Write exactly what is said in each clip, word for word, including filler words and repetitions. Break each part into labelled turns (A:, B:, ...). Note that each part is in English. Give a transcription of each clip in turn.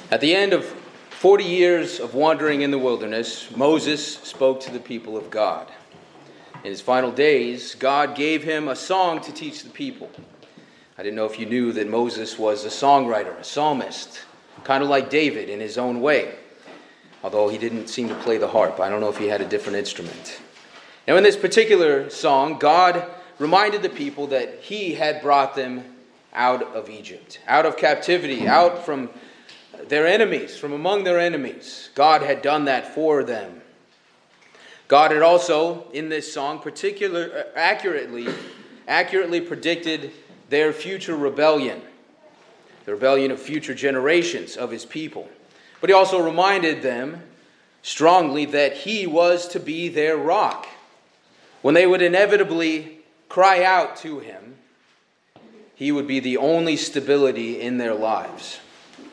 A: At the end of forty years of wandering in the wilderness, Moses spoke to the people of God. In his final days, God gave him a song to teach the people. I didn't know if you knew that Moses was a songwriter, a psalmist, kind of like David in his own way, although he didn't seem to play the harp. I don't know if he had a different instrument. Now, in this particular song, God reminded the people that he had brought them out of Egypt, out of captivity, out from their enemies, from among their enemies. God had done that for them. God had also, in this song, particular accurately, accurately predicted their future rebellion, the rebellion of future generations of his people. But he also reminded them strongly that he was to be their rock. When they would inevitably cry out to him, he would be the only stability in their lives.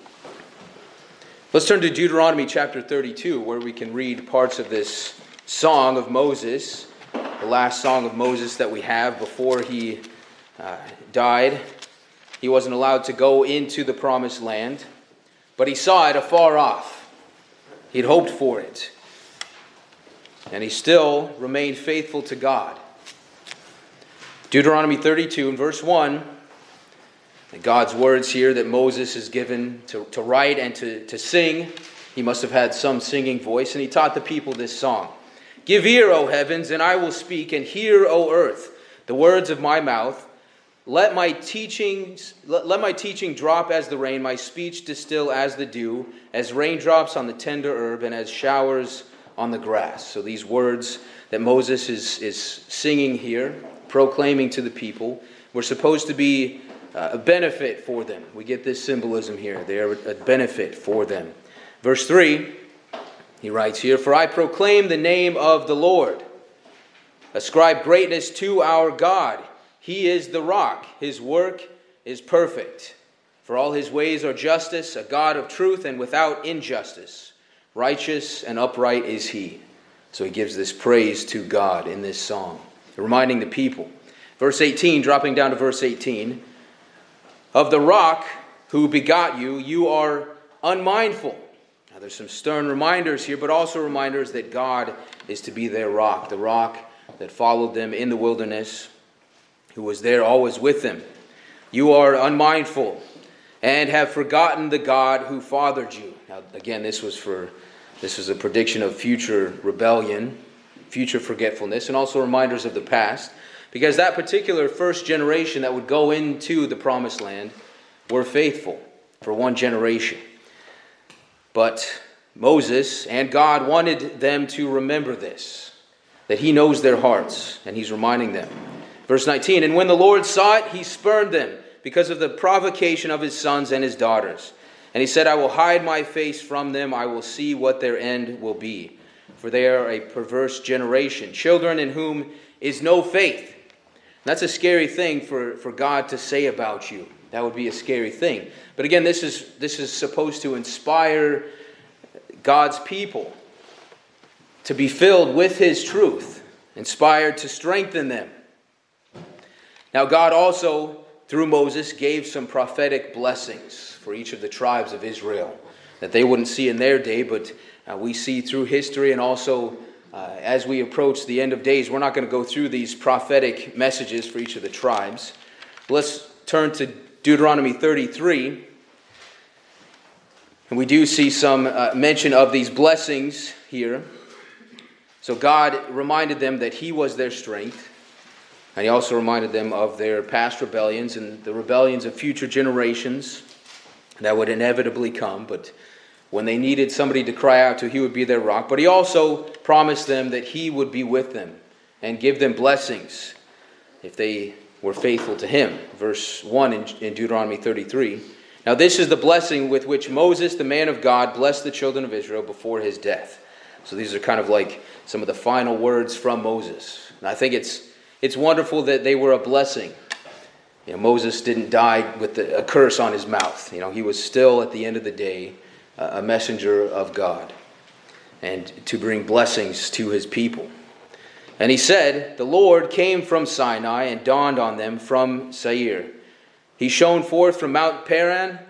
A: Let's turn to Deuteronomy chapter thirty-two, where we can read parts of this song of Moses, the last song of Moses that we have before he uh, died. He wasn't allowed to go into the promised land, but he saw it afar off. He'd hoped for it, and he still remained faithful to God. Deuteronomy thirty-two, and verse one, God's words here that Moses is given to, to write and to, to sing. He must have had some singing voice, and he taught the people this song. Give ear, O heavens, and I will speak, and hear, O earth, the words of my mouth. Let my teachings, let, let my teaching drop as the rain, my speech distill as the dew, as raindrops on the tender herb, and as showers on the grass. So these words that Moses is, is singing here, proclaiming to the people, were supposed to be Uh, a benefit for them. We get this symbolism here. They are a benefit for them. Verse three, he writes here, For I proclaim the name of the Lord. Ascribe greatness to our God. He is the rock. His work is perfect. For all his ways are justice, a God of truth and without injustice. Righteous and upright is he. So he gives this praise to God in this song, reminding the people. Verse eighteen, dropping down to verse eighteen, Of the rock who begot you, you are unmindful. Now there's some stern reminders here, but also reminders that God is to be their rock, the rock that followed them in the wilderness, who was there always with them. You are unmindful and have forgotten the God who fathered you. Now again, this was for this was a prediction of future rebellion, future forgetfulness, and also reminders of the past. Because that particular first generation that would go into the promised land were faithful for one generation. But Moses and God wanted them to remember this, that he knows their hearts, and he's reminding them. Verse nineteen, And when the Lord saw it, he spurned them because of the provocation of his sons and his daughters. And he said, I will hide my face from them, I will see what their end will be. For they are a perverse generation, children in whom is no faith. That's a scary thing for, for God to say about you. That would be a scary thing. But again, this is this is supposed to inspire God's people to be filled with his truth, inspired to strengthen them. Now God also, through Moses, gave some prophetic blessings for each of the tribes of Israel that they wouldn't see in their day, but uh, we see through history and also Uh, as we approach the end of days. We're not going to go through these prophetic messages for each of the tribes. Let's turn to Deuteronomy thirty-three. And we do see some uh, mention of these blessings here. So God reminded them that he was their strength. And he also reminded them of their past rebellions and the rebellions of future generations that would inevitably come. But when they needed somebody to cry out to, he would be their rock. But he also promised them that he would be with them and give them blessings if they were faithful to him. Verse one in, in Deuteronomy thirty-three. Now this is the blessing with which Moses, the man of God, blessed the children of Israel before his death. So these are kind of like some of the final words from Moses. And I think it's it's wonderful that they were a blessing. You know, Moses didn't die with the, a curse on his mouth. You know, he was still at the end of the day a messenger of God, and to bring blessings to his people. And he said, The Lord came from Sinai and dawned on them from Seir. He shone forth from Mount Paran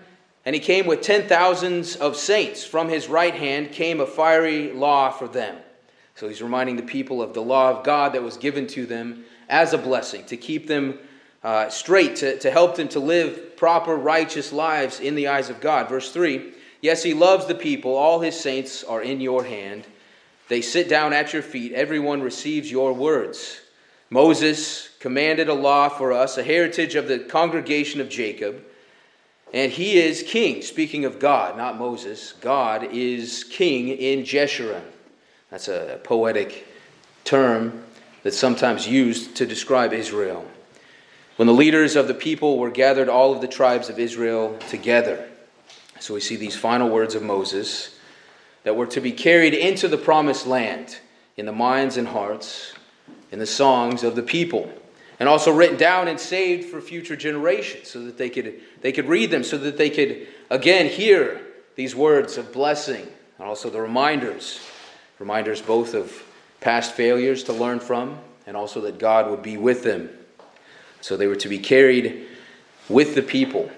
A: And he came with ten thousands of saints. From his right hand came a fiery law for them. So he's reminding the people of the law of God that was given to them as a blessing, to keep them uh, straight, to, to help them to live proper, righteous lives in the eyes of God. Verse three, yes, he loves the people. All his saints are in your hand. They sit down at your feet. Everyone receives your words. Moses commanded a law for us, a heritage of the congregation of Jacob. And he is king. Speaking of God, not Moses. God is king in Jeshurun. That's a poetic term that's sometimes used to describe Israel. When the leaders of the people were gathered, all of the tribes of Israel together. So we see these final words of Moses that were to be carried into the promised land in the minds and hearts, in the songs of the people. And also written down and saved for future generations so that they could, they could read them, so that they could again hear these words of blessing. And also the reminders, reminders both of past failures to learn from and also that God would be with them. So they were to be carried with the people.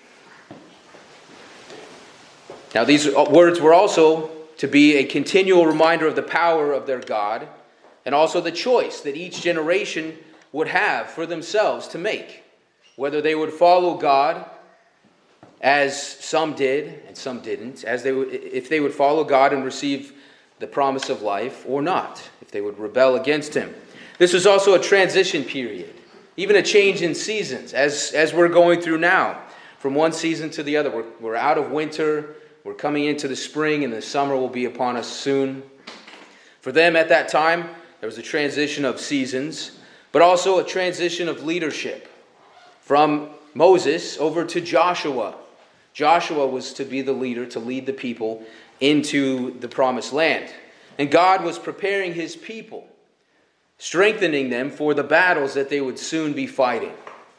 A: Now these words were also to be a continual reminder of the power of their God and also the choice that each generation would have for themselves to make, whether they would follow God as some did and some didn't, as they would, if they would follow God and receive the promise of life or not, if they would rebel against him. This was also a transition period, even a change in seasons, as, as we're going through now, from one season to the other. We're, we're out of winter, we're coming into the spring, and the summer will be upon us soon. For them at that time, there was a transition of seasons, but also a transition of leadership from Moses over to Joshua. Joshua was to be the leader, to lead the people into the promised land. And God was preparing his people, strengthening them for the battles that they would soon be fighting.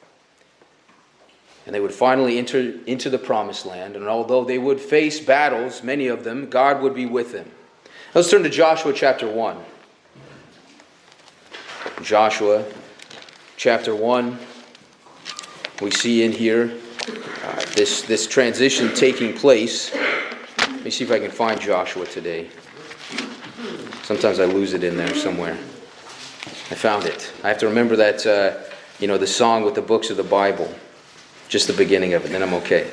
A: And they would finally enter into the promised land. And although they would face battles, many of them, God would be with them. Let's turn to Joshua chapter one. Joshua chapter one, we see in here uh, this, this transition taking place. Let me see if I can find Joshua today. Sometimes I lose it in there somewhere. I found it. I have to remember that, uh, you know, the song with the books of the Bible. Just the beginning of it, then I'm okay.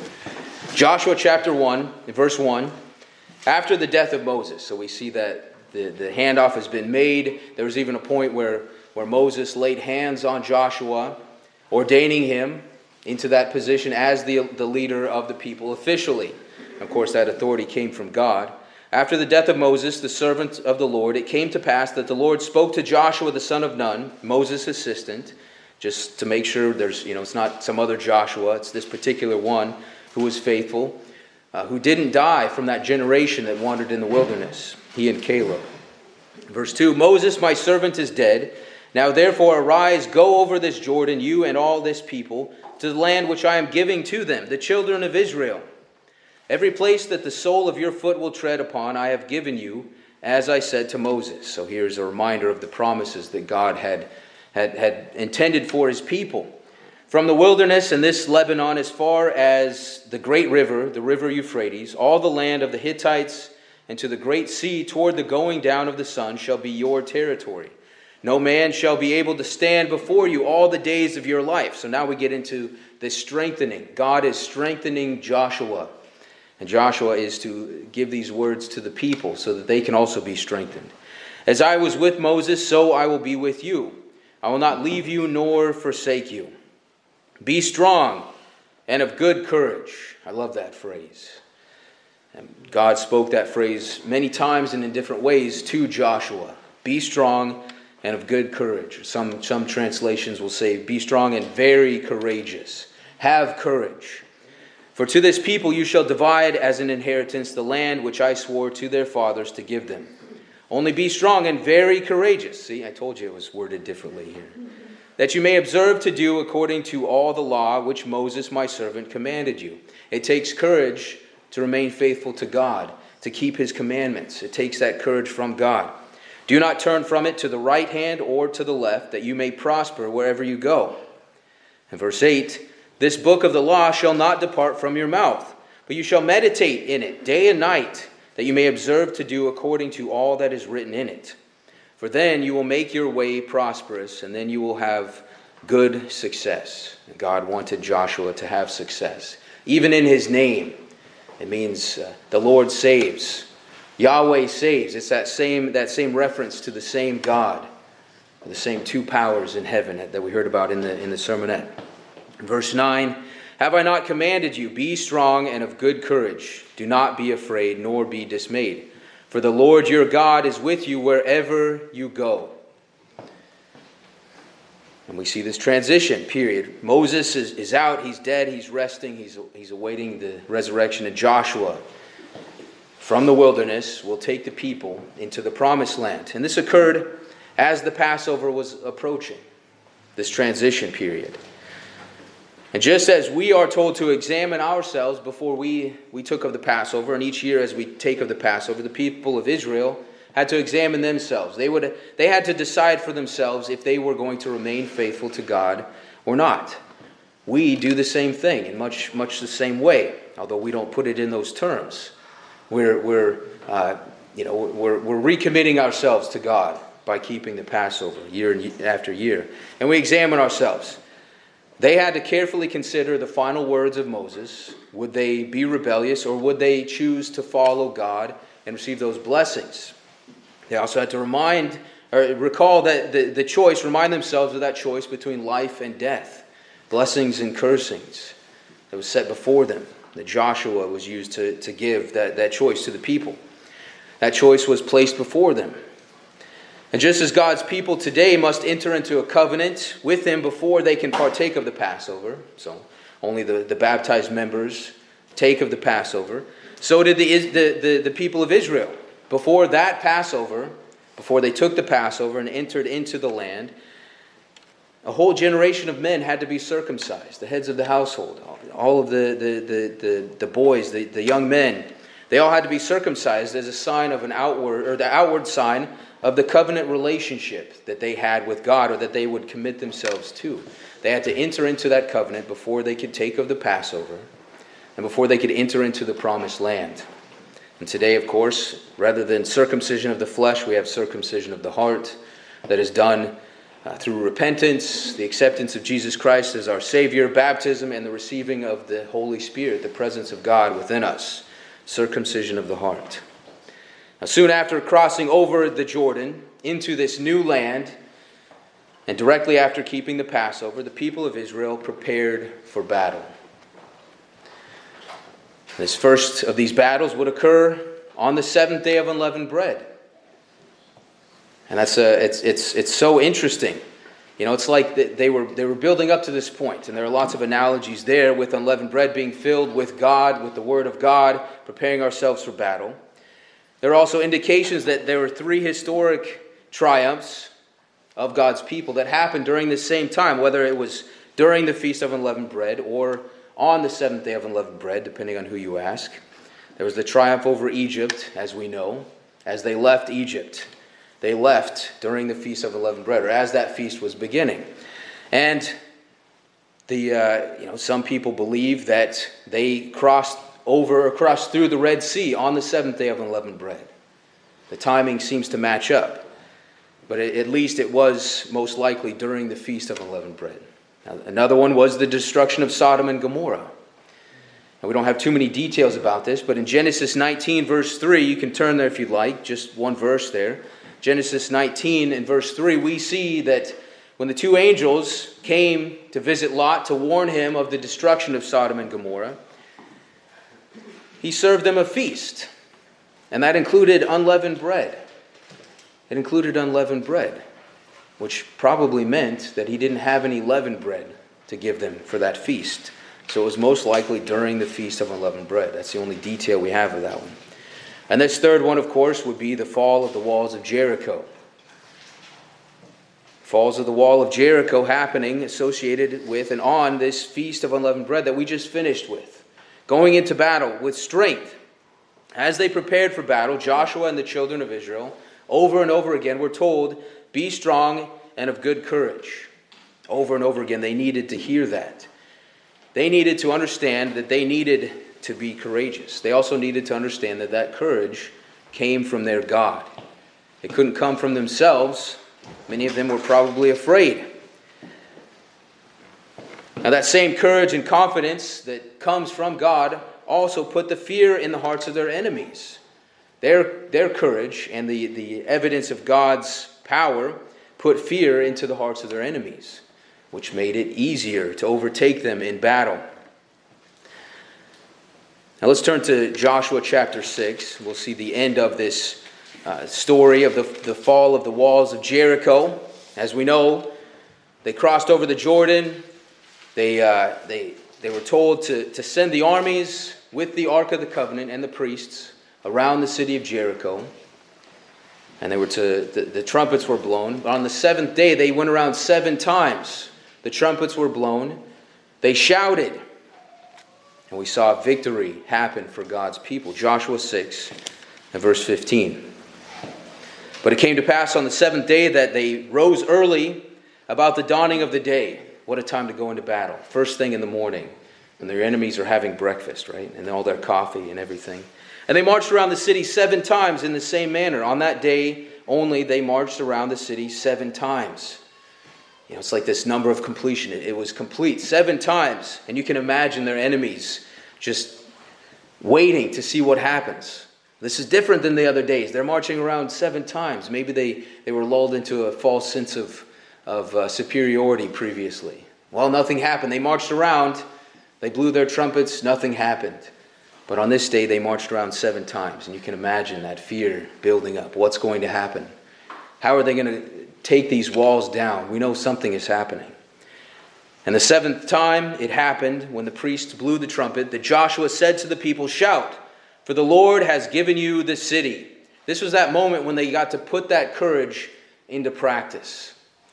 A: Joshua chapter one, verse one. After the death of Moses, so we see that The, the handoff has been made. There was even a point where, where Moses laid hands on Joshua, ordaining him into that position as the, the leader of the people officially. Of course, that authority came from God. After the death of Moses, the servant of the Lord, it came to pass that the Lord spoke to Joshua the son of Nun, Moses' assistant, just to make sure there's, you know, it's not some other Joshua, it's this particular one who was faithful, uh, who didn't die from that generation that wandered in the wilderness. He and Caleb. Verse two, Moses, my servant, is dead. Now therefore arise, go over this Jordan, you and all this people, to the land which I am giving to them, the children of Israel. Every place that the sole of your foot will tread upon, I have given you, as I said to Moses. So here's a reminder of the promises that God had, had, had intended for his people. From the wilderness and this Lebanon as far as the great river, the river Euphrates, all the land of the Hittites, and to the great sea toward the going down of the sun shall be your territory. No man shall be able to stand before you all the days of your life. So now we get into this strengthening. God is strengthening Joshua. And Joshua is to give these words to the people so that they can also be strengthened. As I was with Moses, so I will be with you. I will not leave you nor forsake you. Be strong and of good courage. I love that phrase. And God spoke that phrase many times and in different ways to Joshua. Be strong and of good courage. Some, some translations will say, be strong and very courageous. Have courage. For to this people you shall divide as an inheritance the land which I swore to their fathers to give them. Only be strong and very courageous. See, I told you it was worded differently here. That you may observe to do according to all the law which Moses my servant commanded you. It takes courage to remain faithful to God, to keep his commandments. It takes that courage from God. Do not turn from it to the right hand or to the left, that you may prosper wherever you go. And verse eight, this book of the law shall not depart from your mouth, But you shall meditate in it day and night, that you may observe to do according to all that is written in it. For then you will make your way prosperous, and then you will have good success. And God wanted Joshua to have success. Even in his name, it means uh, the Lord saves. Yahweh saves. It's that same, that same reference to the same God, the same two powers in heaven that we heard about in the, in the sermonette. Verse nine, have I not commanded you, be strong and of good courage. Do not be afraid, nor be dismayed. For the Lord your God is with you wherever you go. And we see this transition period. Moses is, is out, he's dead, he's resting, he's, he's awaiting the resurrection. And Joshua, from the wilderness, will take the people into the promised land. And this occurred as the Passover was approaching, this transition period. And just as we are told to examine ourselves before we, we took of the Passover, and each year as we take of the Passover, the people of Israel had to examine themselves. They would they had to decide for themselves if they were going to remain faithful to God or not. We do the same thing in much much the same way, although we don't put it in those terms. We're we're uh, you know we're we're recommitting ourselves to God by keeping the Passover year after year, and we examine ourselves. They had to carefully consider the final words of Moses. Would they be rebellious, or would they choose to follow God and receive those blessings? They also had to remind or recall that the, the choice, remind themselves of that choice between life and death, blessings and cursings that was set before them, that Joshua was used to, to give that, that choice to the people. That choice was placed before them. And just as God's people today must enter into a covenant with Him before they can partake of the Passover, so only the, the baptized members take of the Passover, so did the, the, the, the people of Israel. Before that Passover, before they took the Passover and entered into the land, a whole generation of men had to be circumcised, the heads of the household, all of the, the, the, the, the boys, the, the young men. They all had to be circumcised as a sign of an outward, or the outward sign of the covenant relationship that they had with God, or that they would commit themselves to. They had to enter into that covenant before they could take of the Passover and before they could enter into the promised land. And today, of course, rather than circumcision of the flesh, we have circumcision of the heart that is done uh, through repentance, the acceptance of Jesus Christ as our Savior, baptism, and the receiving of the Holy Spirit, the presence of God within us. Circumcision of the heart. Now, soon after crossing over the Jordan into this new land, and directly after keeping the Passover, the people of Israel prepared for battle. This first of these battles would occur on the seventh day of unleavened bread. And that's a, it's it's it's so interesting. You know, it's like they were they were building up to this point, and there are lots of analogies there with unleavened bread being filled with God, with the Word of God, preparing ourselves for battle. There are also indications that there were three historic triumphs of God's people that happened during the same time, whether it was during the Feast of Unleavened Bread or on the seventh day of unleavened bread, depending on who you ask. There was the triumph over Egypt, as we know, as they left Egypt. They left during the Feast of Unleavened Bread, or as that feast was beginning. And the uh, you know some people believe that they crossed over or crossed through the Red Sea on the seventh day of unleavened bread. The timing seems to match up, but at least it was most likely during the Feast of Unleavened Bread. Now, another one was the destruction of Sodom and Gomorrah. And we don't have too many details about this, but in Genesis nineteen, verse three, you can turn there if you'd like, just one verse there. Genesis nineteen and verse three, we see that when the two angels came to visit Lot to warn him of the destruction of Sodom and Gomorrah, he served them a feast. And that included unleavened bread. It included unleavened bread, which probably meant that he didn't have any leavened bread to give them for that feast. So it was most likely during the Feast of Unleavened Bread. That's the only detail we have of that one. And this third one, of course, would be the fall of the walls of Jericho. Falls of the wall of Jericho happening associated with and on this Feast of Unleavened Bread that we just finished with. Going into battle with strength. As they prepared for battle, Joshua and the children of Israel, over and over again, were told, be strong and of good courage. Over and over again, they needed to hear that. They needed to understand that they needed to be courageous. They also needed to understand that that courage came from their God. It couldn't come from themselves. Many of them were probably afraid. Now that same courage and confidence that comes from God also put the fear in the hearts of their enemies. Their, their courage and the, the evidence of God's power put fear into the hearts of their enemies, which made it easier to overtake them in battle. Now let's turn to Joshua chapter six. We'll see the end of this uh, story of the, the fall of the walls of Jericho. As we know, they crossed over the Jordan. They, uh, they, they were told to, to send the armies with the Ark of the Covenant and the priests around the city of Jericho. And they were to the, the trumpets were blown. But on the seventh day, they went around seven times. The trumpets were blown. They shouted. And we saw victory happen for God's people. Joshua six and verse fifteen. But it came to pass on the seventh day that they rose early about the dawning of the day. What a time to go into battle. First thing in the morning, when their enemies are having breakfast, right? And all their coffee and everything. And they marched around the city seven times in the same manner. On that day only, they marched around the city seven times. You know, it's like this number of completion. It, it was complete seven times. And you can imagine their enemies just waiting to see what happens. This is different than the other days. They're marching around seven times. Maybe they, they were lulled into a false sense of, of uh, superiority previously. Well, nothing happened. They marched around. They blew their trumpets. Nothing happened. But on this day, they marched around seven times. And you can imagine that fear building up. What's going to happen? How are they going to take these walls down? We know something is happening. And the seventh time it happened, when the priests blew the trumpet, that Joshua said to the people, "Shout, for the Lord has given you the city." This was that moment when they got to put that courage into practice.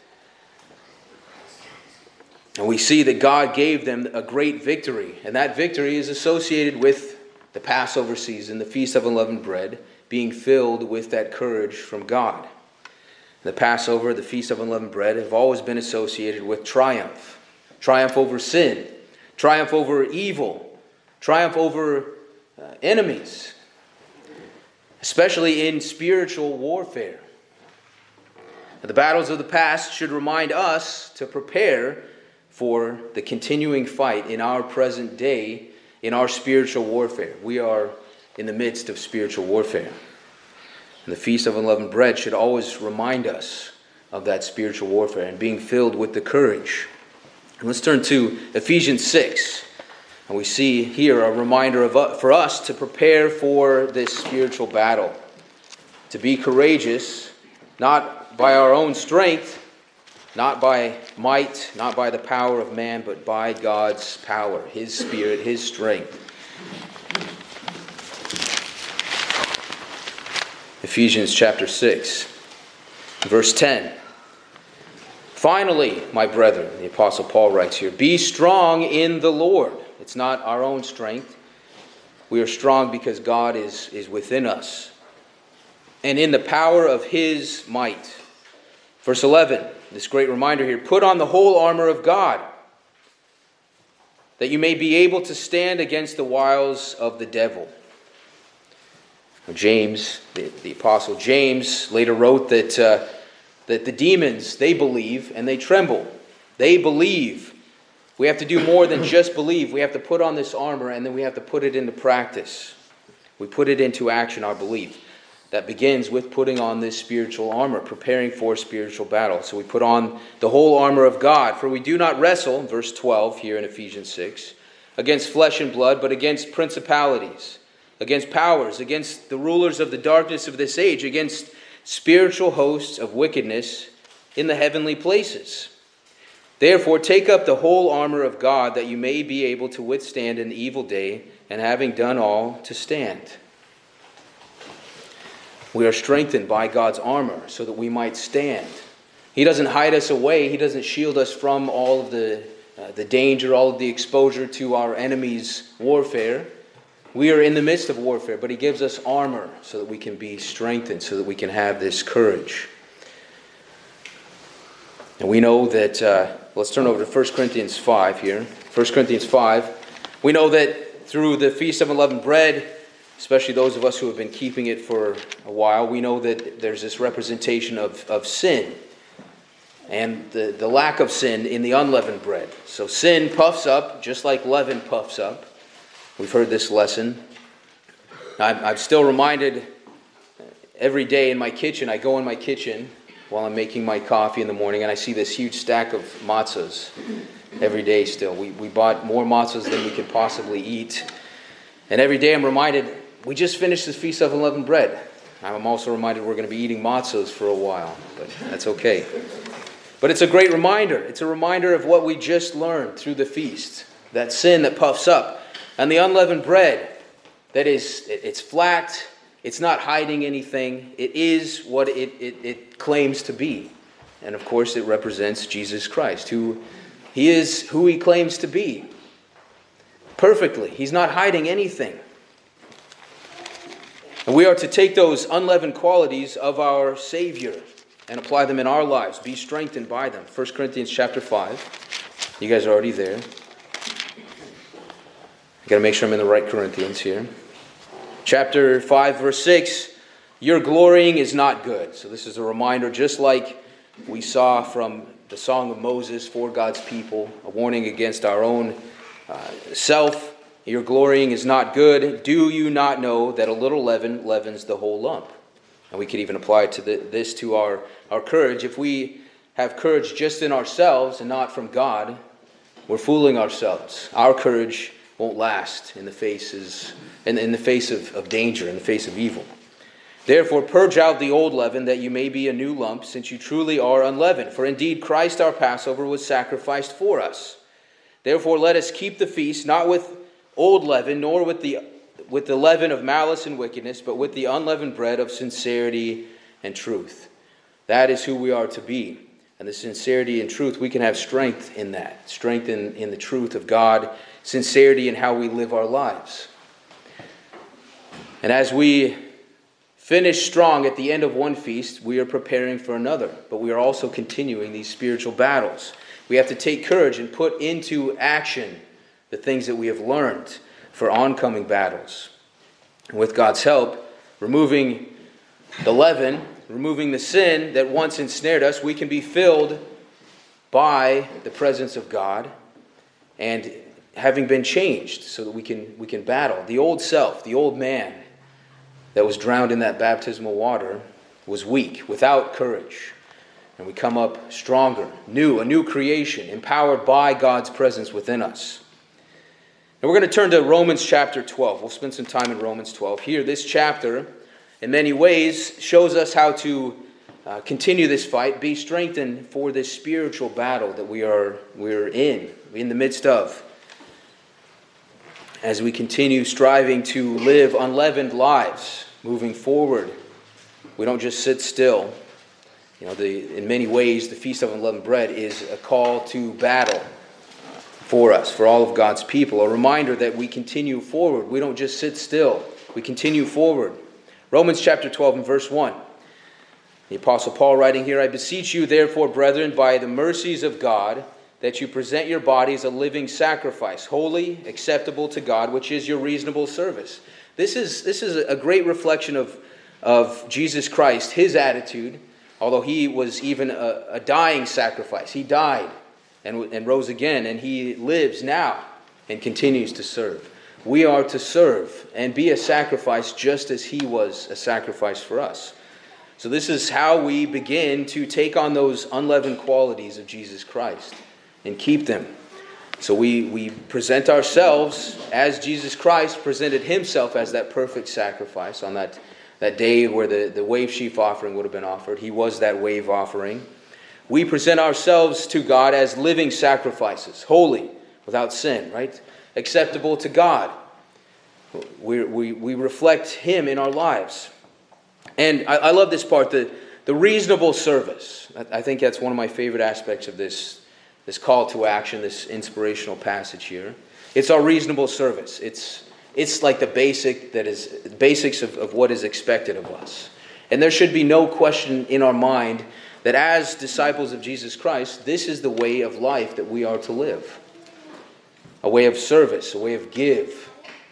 A: And we see that God gave them a great victory. And that victory is associated with the Passover season, the Feast of Unleavened Bread, being filled with that courage from God. The Passover, the Feast of Unleavened Bread, have always been associated with triumph. Triumph over sin. Triumph over evil. Triumph over uh, enemies. Especially in spiritual warfare. The battles of the past should remind us to prepare for the continuing fight in our present day, in our spiritual warfare. We are in the midst of spiritual warfare. And the Feast of Unleavened Bread should always remind us of that spiritual warfare and being filled with the courage. And let's turn to Ephesians six. And we see here a reminder of for us to prepare for this spiritual battle. To be courageous, not by our own strength, not by might, not by the power of man, but by God's power, His Spirit, His strength. Ephesians chapter six, verse ten. "Finally, my brethren," the Apostle Paul writes here, "be strong in the Lord." It's not our own strength. We are strong because God is, is within us. "And in the power of His might." Verse eleven, this great reminder here, "Put on the whole armor of God, that you may be able to stand against the wiles of the devil." James, the, the Apostle James, later wrote that, uh, that the demons, they believe and they tremble. They believe. We have to do more than just believe. We have to put on this armor and then we have to put it into practice. We put it into action, our belief. That begins with putting on this spiritual armor, preparing for spiritual battle. So we put on the whole armor of God. "For we do not wrestle," verse twelve here in Ephesians six, "against flesh and blood, but against principalities, against powers, against the rulers of the darkness of this age, against spiritual hosts of wickedness in the heavenly places. Therefore take up the whole armor of God, that you may be able to withstand in the evil day, and having done all, to stand." We are strengthened by God's armor so that we might stand. He doesn't hide us away. He doesn't shield us from all of the, uh, the danger, all of the exposure to our enemy's warfare. We are in the midst of warfare, but He gives us armor so that we can be strengthened, so that we can have this courage. And we know that, uh, let's turn over to First Corinthians five here. First Corinthians five. We know that through the Feast of Unleavened Bread, especially those of us who have been keeping it for a while, we know that there's this representation of, of sin and the, the lack of sin in the unleavened bread. So sin puffs up just like leaven puffs up. We've heard this lesson. I'm, I'm still reminded every day in my kitchen, I go in my kitchen while I'm making my coffee in the morning and I see this huge stack of matzahs every day still. We, we bought more matzahs than we could possibly eat. And every day I'm reminded, we just finished the Feast of Unleavened Bread. I'm also reminded we're going to be eating matzahs for a while, but that's okay. But it's a great reminder. It's a reminder of what we just learned through the feast. That sin that puffs up. And the unleavened bread, that is, it's flat, it's not hiding anything. It is what it, it, it claims to be. And of course it represents Jesus Christ, who he is who he claims to be. Perfectly. He's not hiding anything. And we are to take those unleavened qualities of our Savior and apply them in our lives. Be strengthened by them. First Corinthians chapter five. You guys are already there. I've got to make sure I'm in the right Corinthians here. Chapter five, verse six. Your glorying is not good. So this is a reminder, just like we saw from the Song of Moses for God's people, a warning against our own uh, self. Your glorying is not good. Do you not know that a little leaven leavens the whole lump? And we could even apply to the, this to our, our courage. If we have courage just in ourselves and not from God, we're fooling ourselves. Our courage won't last in the faces in, in the face of, of danger, in the face of evil. Therefore, purge out the old leaven, that you may be a new lump, since you truly are unleavened. For indeed, Christ our Passover was sacrificed for us. Therefore, let us keep the feast, not with old leaven, nor with the with the leaven of malice and wickedness, but with the unleavened bread of sincerity and truth. That is who we are to be. And the sincerity and truth, we can have strength in that. Strength in, in the truth of God. Sincerity in how we live our lives. And as we finish strong at the end of one feast, we are preparing for another. But we are also continuing these spiritual battles. We have to take courage and put into action the things that we have learned for oncoming battles. And with God's help, removing the leaven, removing the sin that once ensnared us, we can be filled by the presence of God and having been changed so that we can we can battle. The old self, the old man that was drowned in that baptismal water was weak, without courage. And we come up stronger, new, a new creation, empowered by God's presence within us. And we're going to turn to Romans chapter twelve. We'll spend some time in Romans twelve. Here, this chapter, in many ways, shows us how to uh, continue this fight, be strengthened for this spiritual battle that we are we're in, in the midst of. As we continue striving to live unleavened lives, moving forward, we don't just sit still. You know, the, in many ways, the Feast of Unleavened Bread is a call to battle for us, for all of God's people. A reminder that we continue forward. We don't just sit still. We continue forward. Romans chapter twelve and verse one. The Apostle Paul writing here, I beseech you, therefore, brethren, by the mercies of God, that you present your bodies a living sacrifice, holy, acceptable to God, which is your reasonable service. This is, this is a great reflection of, of Jesus Christ, his attitude, although he was even a, a dying sacrifice. He died and, and rose again, and he lives now and continues to serve. We are to serve and be a sacrifice just as he was a sacrifice for us. So this is how we begin to take on those unleavened qualities of Jesus Christ and keep them. So we, we present ourselves as Jesus Christ presented himself as that perfect sacrifice on that, that day where the, the wave sheaf offering would have been offered. He was that wave offering. We present ourselves to God as living sacrifices, holy, without sin, right? Acceptable to God. We, we, we reflect him in our lives. And I, I love this part, the, the reasonable service. I, I think that's one of my favorite aspects of this, this call to action, this inspirational passage here. It's our reasonable service. It's, it's like the basic that is basics of, of what is expected of us. And there should be no question in our mind that as disciples of Jesus Christ, this is the way of life that we are to live. A way of service, a way of give,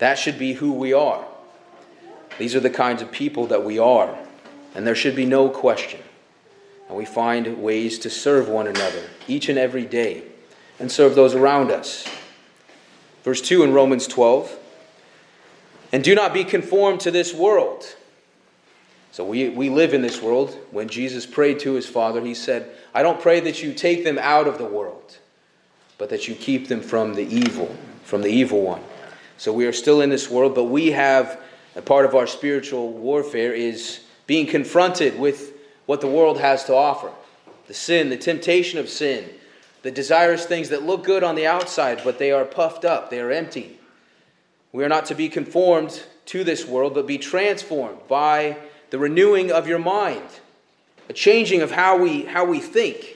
A: That should be who we are. These are the kinds of people that we are. And there should be no question. And we find ways to serve one another each and every day and serve those around us. Verse two in Romans twelve. And do not be conformed to this world. So we, we live in this world. When Jesus prayed to his Father, he said, I don't pray that you take them out of the world, but that you keep them from the evil, from the evil one. So we are still in this world, but we have, a part of our spiritual warfare is being confronted with what the world has to offer. The sin, the temptation of sin, the desirous things that look good on the outside, but they are puffed up, they are empty. We are not to be conformed to this world, but be transformed by the renewing of your mind, a changing of how we how we think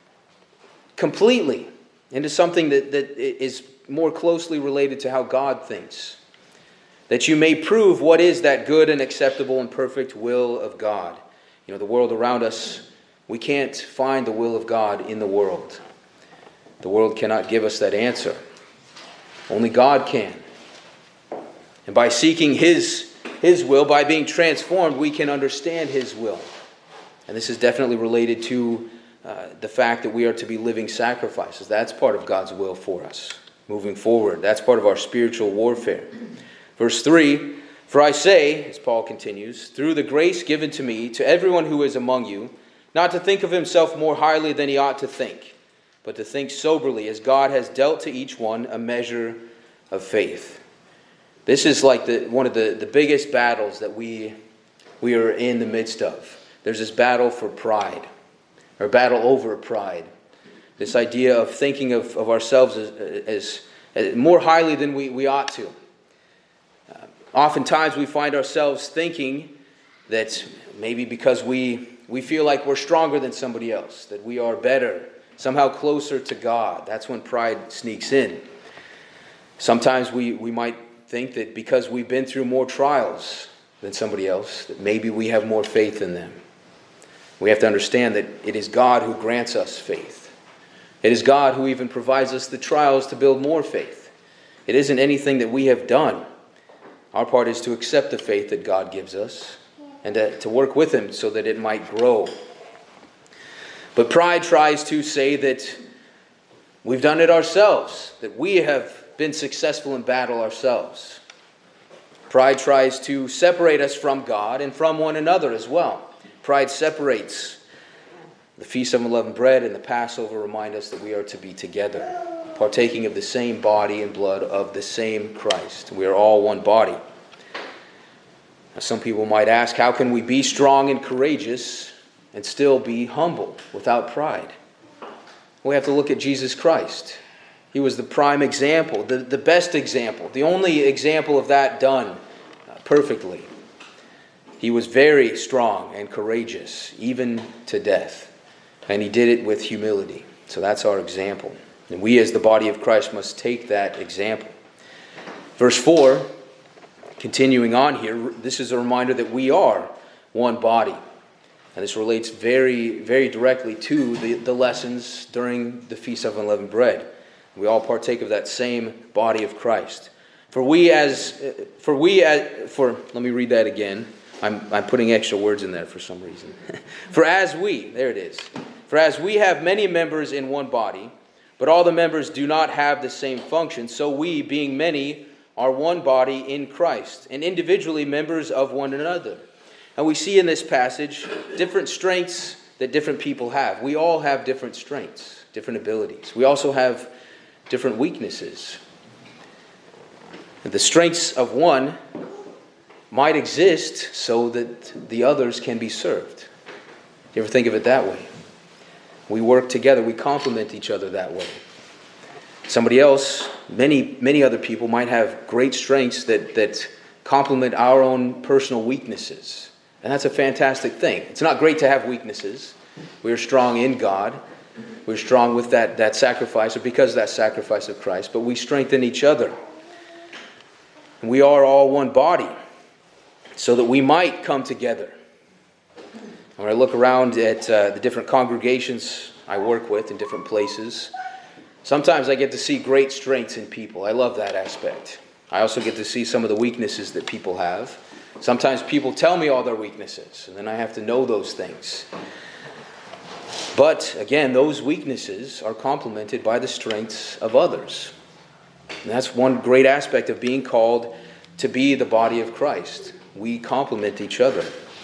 A: completely into something that, that is more closely related to how God thinks. That you may prove what is that good and acceptable and perfect will of God. You know, the world around us, we can't find the will of God in the world. The world cannot give us that answer. Only God can. And by seeking His, His will, by being transformed, we can understand His will. And this is definitely related to uh, the fact that we are to be living sacrifices. That's part of God's will for us, moving forward. That's part of our spiritual warfare. Verse three, for I say, as Paul continues, through the grace given to me, to everyone who is among you, not to think of himself more highly than he ought to think, but to think soberly, as God has dealt to each one a measure of faith. This is like the, one of the, the biggest battles that we, we are in the midst of. There's this battle for pride, or battle over pride. This idea of thinking of, of ourselves as, as, as more highly than we, we ought to. Uh, oftentimes we find ourselves thinking that maybe because we, we feel like we're stronger than somebody else, that we are better, somehow closer to God. That's when pride sneaks in. Sometimes we, we might think that because we've been through more trials than somebody else, that maybe we have more faith in them. We have to understand that it is God who grants us faith. It is God who even provides us the trials to build more faith. It isn't anything that we have done. Our part is to accept the faith that God gives us and to, to work with Him so that it might grow. But pride tries to say that we've done it ourselves, that we have been successful in battle ourselves. Pride tries to separate us from God and from one another as well. Pride separates. The Feast of Unleavened Bread and the Passover remind us that we are to be together, partaking of the same body and blood of the same Christ. We are all one body. Now, some people might ask, how can we be strong and courageous and still be humble without pride? We have to look at Jesus Christ. He was the prime example, the, the best example, the only example of that done uh, perfectly. He was very strong and courageous, even to death. And he did it with humility. So that's our example. And we as the body of Christ must take that example. Verse four, continuing on here, this is a reminder that we are one body. And this relates very, very directly to the, the lessons during the Feast of Unleavened Bread. We all partake of that same body of Christ. For we as, for we as, for, let me read that again. I'm, I'm putting extra words in there for some reason. For as we, there it is. For as we have many members in one body, but all the members do not have the same function, so we, being many, are one body in Christ, and individually members of one another. And we see in this passage different strengths that different people have. We all have different strengths, different abilities. We also have different weaknesses. The strengths of one might exist so that the others can be served. You ever think of it that way? We work together, we complement each other that way. Somebody else, many, many other people might have great strengths that, that complement our own personal weaknesses. And that's a fantastic thing. It's not great to have weaknesses. We are strong in God. We're strong with that, that sacrifice, or because of that sacrifice of Christ, but we strengthen each other. And we are all one body, so that we might come together. When I look around at uh, the different congregations I work with in different places, sometimes I get to see great strengths in people. I love that aspect. I also get to see some of the weaknesses that people have. Sometimes people tell me all their weaknesses, and then I have to know those things. But again, those weaknesses are complemented by the strengths of others. And that's one great aspect of being called to be the body of Christ. We complement each other.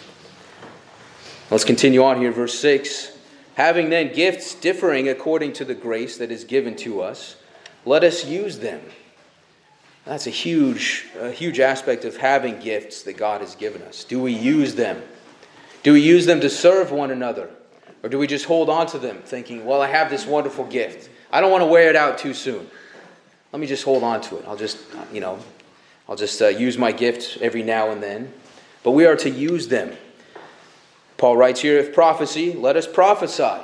A: Let's continue on here, verse six. Having then gifts differing according to the grace that is given to us, let us use them. That's a huge, a huge aspect of having gifts that God has given us. Do we use them? Do we use them to serve one another? Or do we just hold on to them thinking, well, I have this wonderful gift. I don't want to wear it out too soon. Let me just hold on to it. I'll just, you know, I'll just uh, use my gift every now and then. But we are to use them. Paul writes here, if prophecy, let us prophesy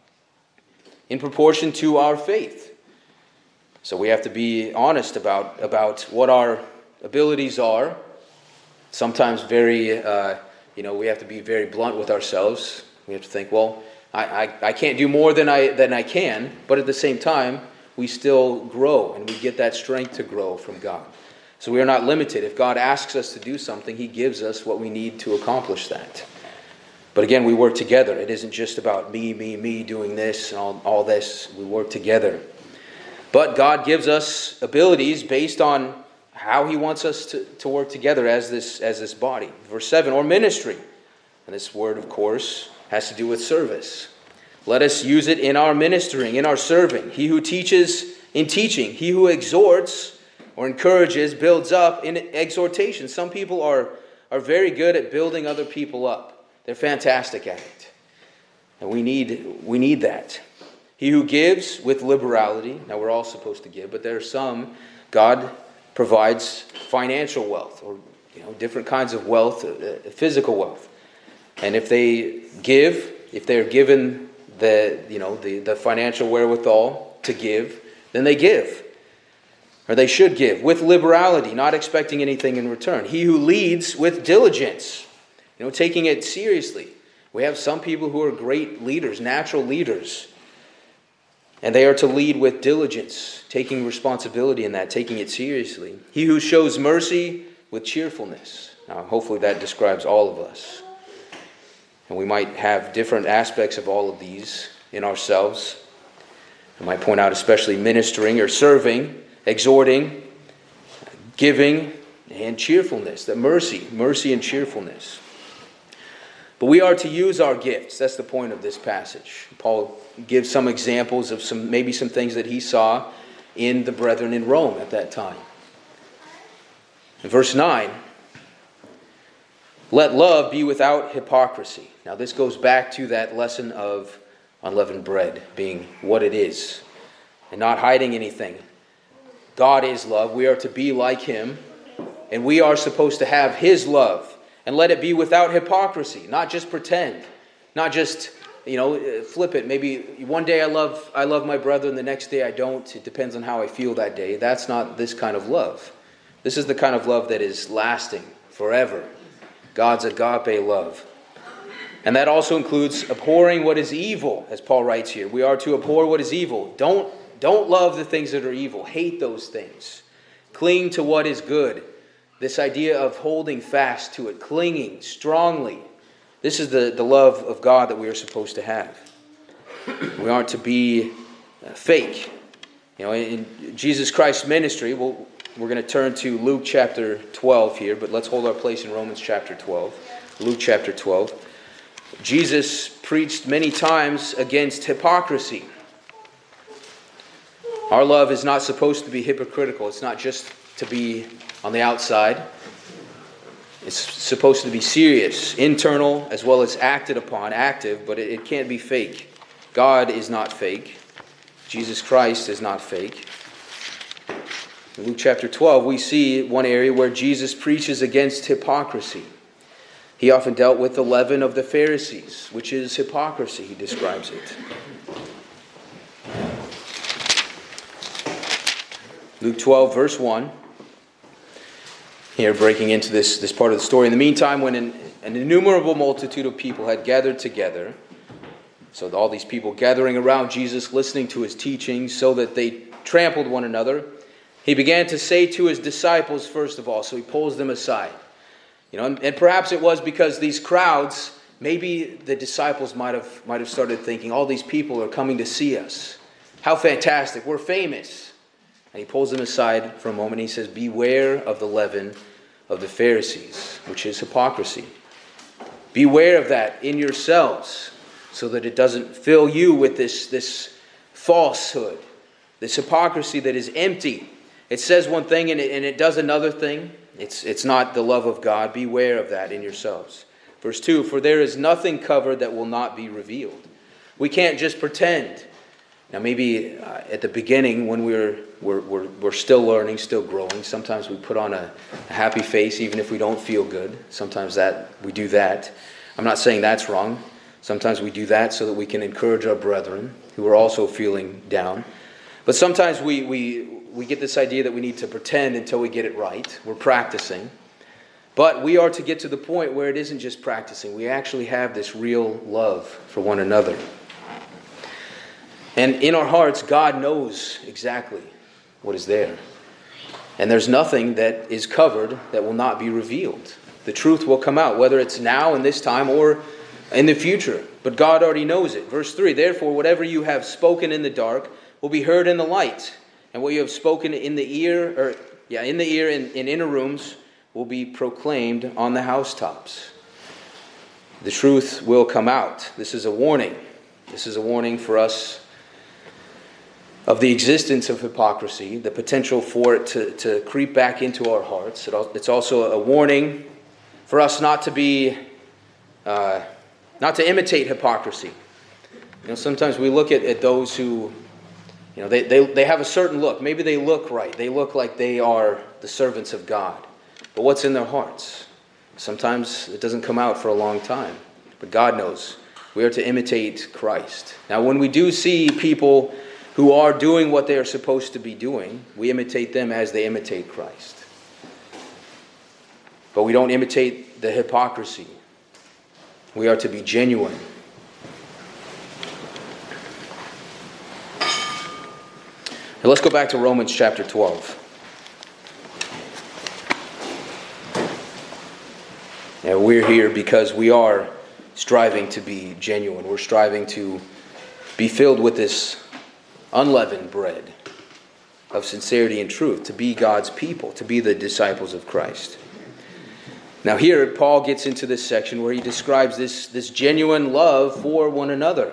A: in proportion to our faith. So we have to be honest about, about what our abilities are. Sometimes very, uh, you know, we have to be very blunt with ourselves. We have to think, well, I, I, I can't do more than I, than I can, but at the same time, we still grow, and we get that strength to grow from God. So we are not limited. If God asks us to do something, He gives us what we need to accomplish that. But again, we work together. It isn't just about me, me, me doing this and all, all this. We work together. But God gives us abilities based on how He wants us to, to work together as this, as this body. Verse seven, or ministry. And this word, of course, has to do with service. Let us use it in our ministering, in our serving. He who teaches in teaching. He who exhorts or encourages, builds up in exhortation. Some people are, are very good at building other people up. They're fantastic at it. And we need, we need that. He who gives with liberality. Now we're all supposed to give, but there are some, God provides financial wealth or you know different kinds of wealth, uh, physical wealth. And if they give, if they're given the you know the, the financial wherewithal to give, then they give. Or they should give with liberality, not expecting anything in return. He who leads with diligence. You know, taking it seriously. We have some people who are great leaders, natural leaders. And they are to lead with diligence, taking responsibility in that, taking it seriously. He who shows mercy with cheerfulness. Now, hopefully that describes all of us. And we might have different aspects of all of these in ourselves. I might point out especially ministering or serving, exhorting, giving, and cheerfulness. The mercy, mercy and cheerfulness. But we are to use our gifts. That's the point of this passage. Paul gives some examples of some maybe some things that he saw in the brethren in Rome at that time. In verse nine, let love be without hypocrisy. Now this goes back to that lesson of unleavened bread being what it is and not hiding anything. God is love. We are to be like Him, and we are supposed to have His love. And let it be without hypocrisy, not just pretend, not just, you know, flip it. Maybe one day I love I love my brother and the next day I don't. It depends on how I feel that day. That's not this kind of love. This is the kind of love that is lasting forever. God's agape love. And that also includes abhorring what is evil, as Paul writes here. We are to abhor what is evil. Don't, don't love the things that are evil. Hate those things. Cling to what is good. This idea of holding fast to it, clinging strongly. This is the, the love of God that we are supposed to have. We aren't to be uh, fake. You know, in Jesus Christ's ministry, we'll, we're going to turn to Luke chapter twelve here, but let's hold our place in Romans chapter twelve. Luke chapter twelve. Jesus preached many times against hypocrisy. Our love is not supposed to be hypocritical. It's not just to be on the outside. It's supposed to be serious, internal, as well as acted upon, active, but it, it can't be fake. God is not fake. Jesus Christ is not fake. In Luke chapter twelve, we see one area where Jesus preaches against hypocrisy. He often dealt with the leaven of the Pharisees, which is hypocrisy, he describes it. Luke twelve, verse one. Here, breaking into this, this part of the story. In the meantime, when an, an innumerable multitude of people had gathered together, so all these people gathering around Jesus, listening to His teachings, so that they trampled one another, He began to say to his disciples, first of all, so he pulls them aside. You know, and, and perhaps it was because these crowds, maybe the disciples might have might have started thinking, all these people are coming to see us. How fantastic, we're famous. And he pulls them aside for a moment and he says, beware of the leaven of the Pharisees, which is hypocrisy. Beware of that in yourselves, so that it doesn't fill you with this, this falsehood, this hypocrisy that is empty. It says one thing and it, and it does another thing. It's, it's not the love of God. Beware of that in yourselves. Verse two, for there is nothing covered that will not be revealed. We can't just pretend. Now maybe uh, at the beginning when we're, we're, we're, we're still learning, still growing, sometimes we put on a, a happy face even if we don't feel good. Sometimes that we do that. I'm not saying that's wrong. Sometimes we do that so that we can encourage our brethren who are also feeling down. But sometimes we, we, we get this idea that we need to pretend until we get it right. We're practicing. But we are to get to the point where it isn't just practicing. We actually have this real love for one another. And in our hearts, God knows exactly what is there. And there's nothing that is covered that will not be revealed. The truth will come out, whether it's now in this time or in the future. But God already knows it. Verse three, therefore, whatever you have spoken in the dark will be heard in the light. And what you have spoken in the ear, or yeah, in the ear in, in inner rooms will be proclaimed on the housetops. The truth will come out. This is a warning. This is a warning for us of the existence of hypocrisy, the potential for it to, to creep back into our hearts. It, it's also a warning for us not to be, uh, not to imitate hypocrisy. You know, sometimes we look at, at those who, you know, they, they, they have a certain look. Maybe they look right. They look like they are the servants of God. But what's in their hearts? Sometimes it doesn't come out for a long time. But God knows. We are to imitate Christ. Now, when we do see people who are doing what they are supposed to be doing, we imitate them as they imitate Christ. But we don't imitate the hypocrisy. We are to be genuine. Now let's go back to Romans chapter twelve. Now we're here because we are striving to be genuine. We're striving to be filled with this unleavened bread of sincerity and truth, to be God's people, to be the disciples of Christ. Now here, Paul gets into this section where he describes this, this genuine love for one another.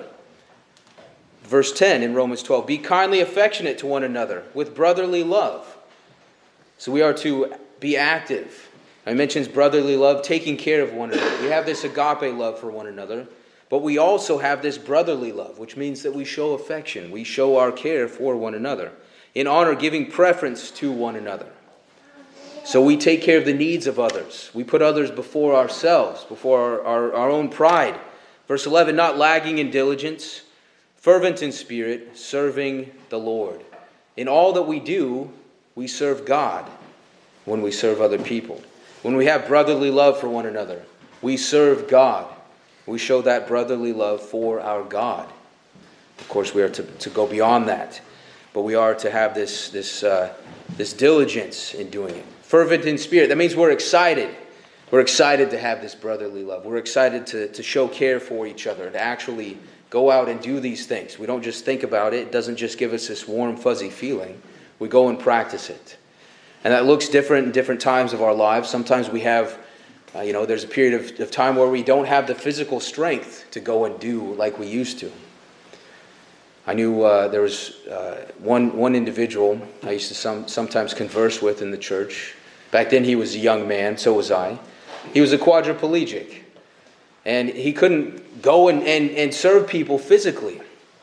A: Verse ten in Romans twelve, be kindly affectionate to one another with brotherly love. So we are to be active. I mentions brotherly love, taking care of one another. We have this agape love for one another. But we also have this brotherly love, which means that we show affection. We show our care for one another. In honor, giving preference to one another. So we take care of the needs of others. We put others before ourselves, before our, our, our own pride. Verse eleven, not lagging in diligence, fervent in spirit, serving the Lord. In all that we do, we serve God when we serve other people. When we have brotherly love for one another, we serve God. We show that brotherly love for our God. Of course, we are to, to go beyond that. But we are to have this, this, uh, this diligence in doing it. Fervent in spirit. That means we're excited. We're excited to have this brotherly love. We're excited to, to show care for each other, to actually go out and do these things. We don't just think about it. It doesn't just give us this warm, fuzzy feeling. We go and practice it. And that looks different in different times of our lives. Sometimes we have Uh, you know, there's a period of, of time where we don't have the physical strength to go and do like we used to. I knew uh, there was uh, one one individual I used to some, sometimes converse with in the church. Back then he was a young man, so was I. He was a quadriplegic. And he couldn't go and, and, and serve people physically.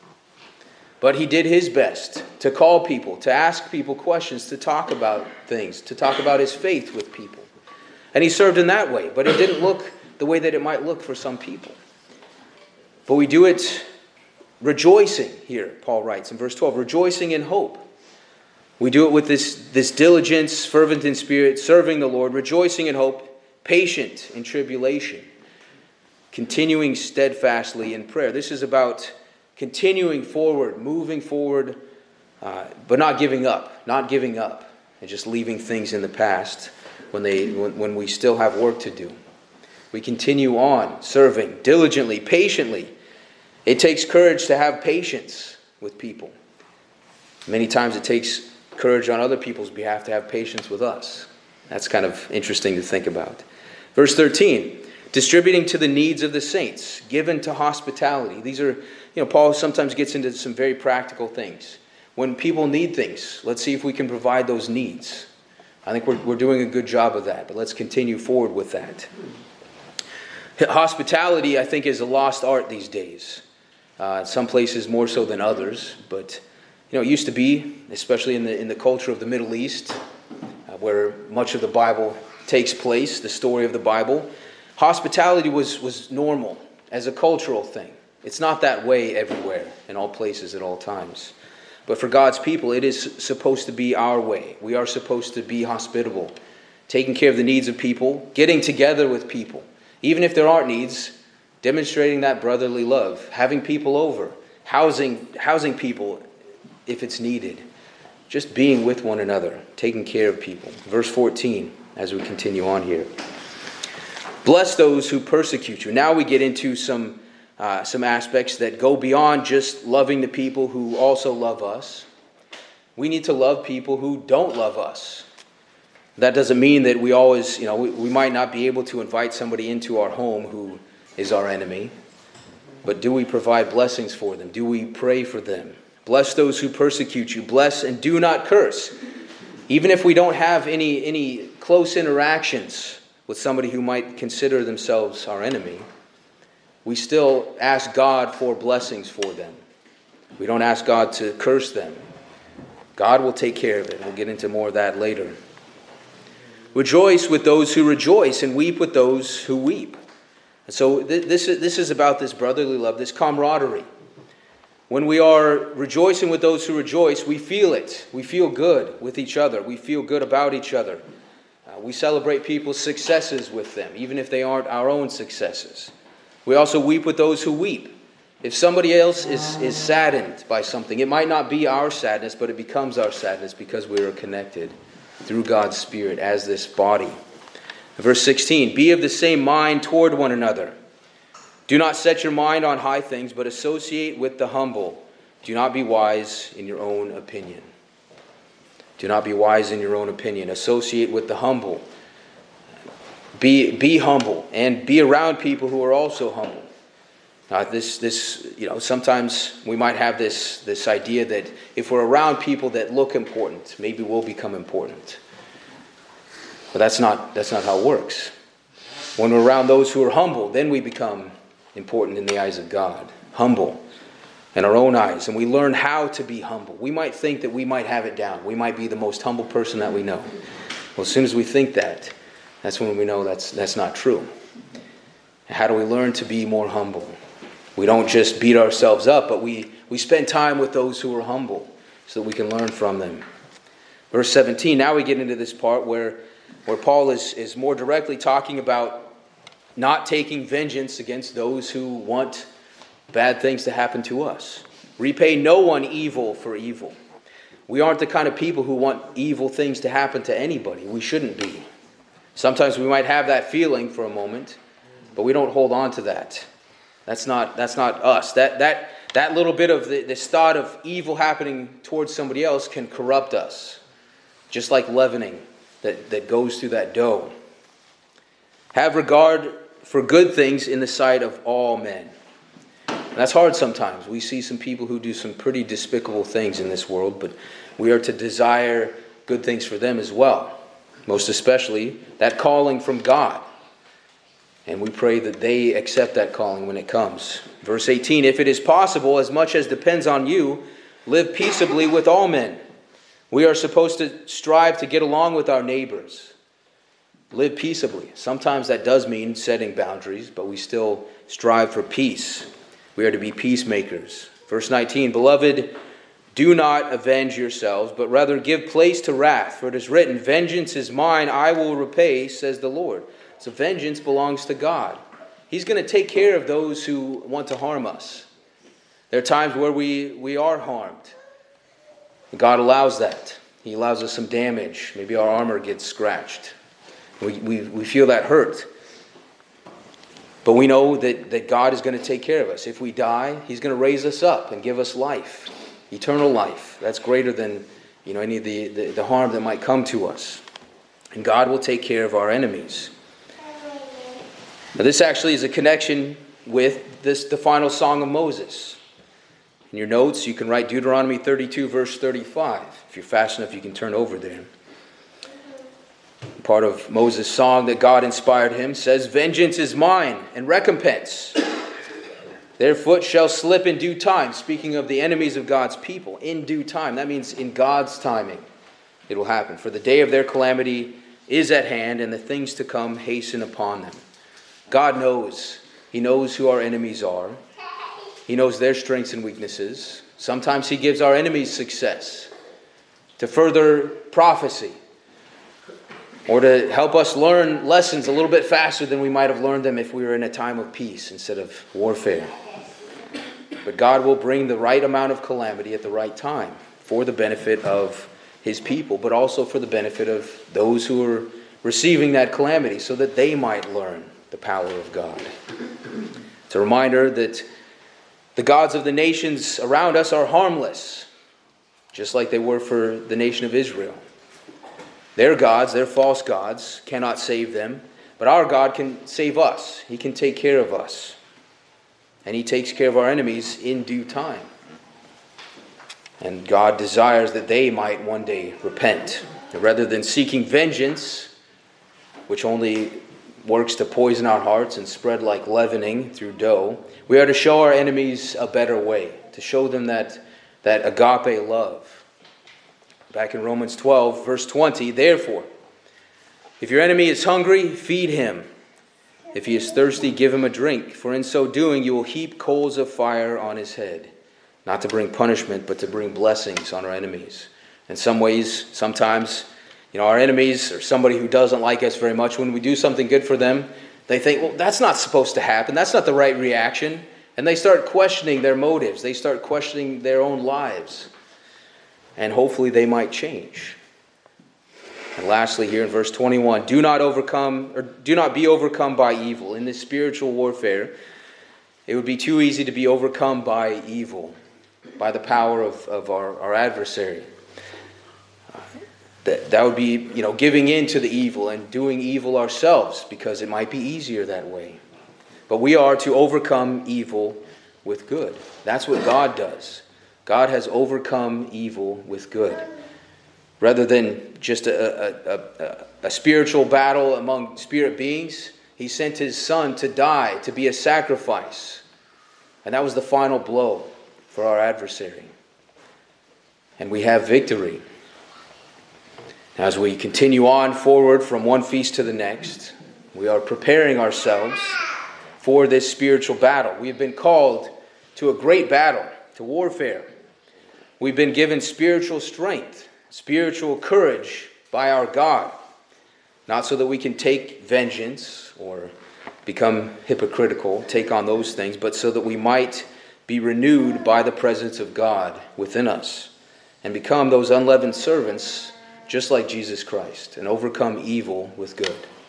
A: But he did his best to call people, to ask people questions, to talk about things, to talk about his faith with people. And he served in that way, but it didn't look the way that it might look for some people. But we do it rejoicing here, Paul writes in verse twelve, rejoicing in hope. We do it with this, this diligence, fervent in spirit, serving the Lord, rejoicing in hope, patient in tribulation, continuing steadfastly in prayer. This is about continuing forward, moving forward, uh, but not giving up, not giving up. and just leaving things in the past when they when, when we still have work to do. We continue on serving diligently, patiently. It takes courage to have patience with people. Many times it takes courage on other people's behalf to have patience with us. That's kind of interesting to think about. Verse thirteen, distributing to the needs of the saints, given to hospitality. These are, you know, Paul sometimes gets into some very practical things. When people need things, let's see if we can provide those needs. I think we're, we're doing a good job of that, but let's continue forward with that. Hospitality, I think, is a lost art these days. Uh, some places more so than others, but you know, it used to be, especially in the in the culture of the Middle East, uh, where much of the Bible takes place, the story of the Bible. Hospitality was was normal as a cultural thing. It's not that way everywhere, in all places, at all times. But for God's people, it is supposed to be our way. We are supposed to be hospitable, taking care of the needs of people, getting together with people. Even if there aren't needs, demonstrating that brotherly love, having people over, housing housing people if it's needed, just being with one another, taking care of people. Verse fourteen, as we continue on here. Bless those who persecute you. Now we get into some uh, some aspects that go beyond just loving the people who also love us. We need to love people who don't love us. That doesn't mean that we always, you know, we, we might not be able to invite somebody into our home who is our enemy. But do we provide blessings for them? Do we pray for them? Bless those who persecute you. Bless and do not curse. Even if we don't have any, any close interactions with somebody who might consider themselves our enemy, we still ask God for blessings for them. We don't ask God to curse them. God will take care of it. We'll get into more of that later. Rejoice with those who rejoice and weep with those who weep. And so th- this, is, this is about this brotherly love, this camaraderie. When we are rejoicing with those who rejoice, we feel it. We feel good with each other. We feel good about each other. Uh, we celebrate people's successes with them, even if they aren't our own successes. We also weep with those who weep. If somebody else is, is saddened by something, it might not be our sadness, but it becomes our sadness because we are connected through God's Spirit as this body. Verse sixteen, be of the same mind toward one another. Do not set your mind on high things, but associate with the humble. Do not be wise in your own opinion. Do not be wise in your own opinion. Associate with the humble. Be, be humble and be around people who are also humble. Now, this, this, you know, sometimes we might have this, this idea that if we're around people that look important, maybe we'll become important. But that's not, that's not how it works. When we're around those who are humble, then we become important in the eyes of God. Humble in our own eyes. And we learn how to be humble. We might think that we might have it down. We might be the most humble person that we know. Well, as soon as we think that, that's when we know that's, that's not true. How do we learn to be more humble? We don't just beat ourselves up, but we, we spend time with those who are humble so that we can learn from them. Verse seventeen, now we get into this part where, where Paul is, is more directly talking about not taking vengeance against those who want bad things to happen to us. Repay no one evil for evil. We aren't the kind of people who want evil things to happen to anybody. We shouldn't be. Sometimes we might have that feeling for a moment, but we don't hold on to that. That's not that's not us. That that that little bit of the, this thought of evil happening towards somebody else can corrupt us. Just like leavening that, that goes through that dough. Have regard for good things in the sight of all men. And that's hard sometimes. We see some people who do some pretty despicable things in this world, but we are to desire good things for them as well. Most especially that calling from God. And we pray that they accept that calling when it comes. Verse eighteen, if it is possible, as much as depends on you, live peaceably with all men. We are supposed to strive to get along with our neighbors. Live peaceably. Sometimes that does mean setting boundaries, but we still strive for peace. We are to be peacemakers. Verse nineteen, beloved, do not avenge yourselves, but rather give place to wrath. For it is written, vengeance is mine, I will repay, says the Lord. So vengeance belongs to God. He's going to take care of those who want to harm us. There are times where we, we are harmed. God allows that. He allows us some damage. Maybe our armor gets scratched. We, we, we feel that hurt. But we know that, that God is going to take care of us. If we die, He's going to raise us up and give us life, eternal life. That's greater than, you know, any of the, the, the harm that might come to us. And God will take care of our enemies. Now, this actually is a connection with this, the final song of Moses. In your notes, you can write Deuteronomy thirty-two, verse thirty-five. If you're fast enough, you can turn over there. Part of Moses' song that God inspired him says, "Vengeance is mine, and recompense. Their foot shall slip in due time." Speaking of the enemies of God's people, in due time. That means in God's timing it will happen. For the day of their calamity is at hand, and the things to come hasten upon them. God knows. He knows who our enemies are. He knows their strengths and weaknesses. Sometimes He gives our enemies success to further prophecy, or to help us learn lessons a little bit faster than we might have learned them if we were in a time of peace instead of warfare. But God will bring the right amount of calamity at the right time for the benefit of His people, but also for the benefit of those who are receiving that calamity, so that they might learn the power of God. It's a reminder that the gods of the nations around us are harmless, just like they were for the nation of Israel. Their gods, their false gods, cannot save them, but our God can save us. He can take care of us. And He takes care of our enemies in due time. And God desires that they might one day repent. And rather than seeking vengeance, which only works to poison our hearts and spread like leavening through dough, we are to show our enemies a better way, to show them that, that agape love. Back in Romans twelve, verse twenty, "Therefore, if your enemy is hungry, feed him. If he is thirsty, give him a drink. For in so doing, you will heap coals of fire on his head." Not to bring punishment, but to bring blessings on our enemies. In some ways, sometimes, you know, our enemies or somebody who doesn't like us very much, when we do something good for them, they think, well, that's not supposed to happen. That's not the right reaction. And they start questioning their motives. They start questioning their own lives. And hopefully they might change. And lastly, here in verse twenty-one, do not overcome, or do not be overcome by evil. In this spiritual warfare, it would be too easy to be overcome by evil, by the power of, of our, our adversary. Uh, that, that would be, you know, giving in to the evil and doing evil ourselves, because it might be easier that way. But we are to overcome evil with good. That's what God does. God has overcome evil with good. Rather than just a, a, a, a spiritual battle among spirit beings, He sent His Son to die, to be a sacrifice. And that was the final blow for our adversary. And we have victory. As we continue on forward from one feast to the next, we are preparing ourselves for this spiritual battle. We have been called to a great battle, to warfare. We've been given spiritual strength, spiritual courage by our God. Not so that we can take vengeance or become hypocritical, take on those things, but so that we might be renewed by the presence of God within us and become those unleavened servants just like Jesus Christ and overcome evil with good.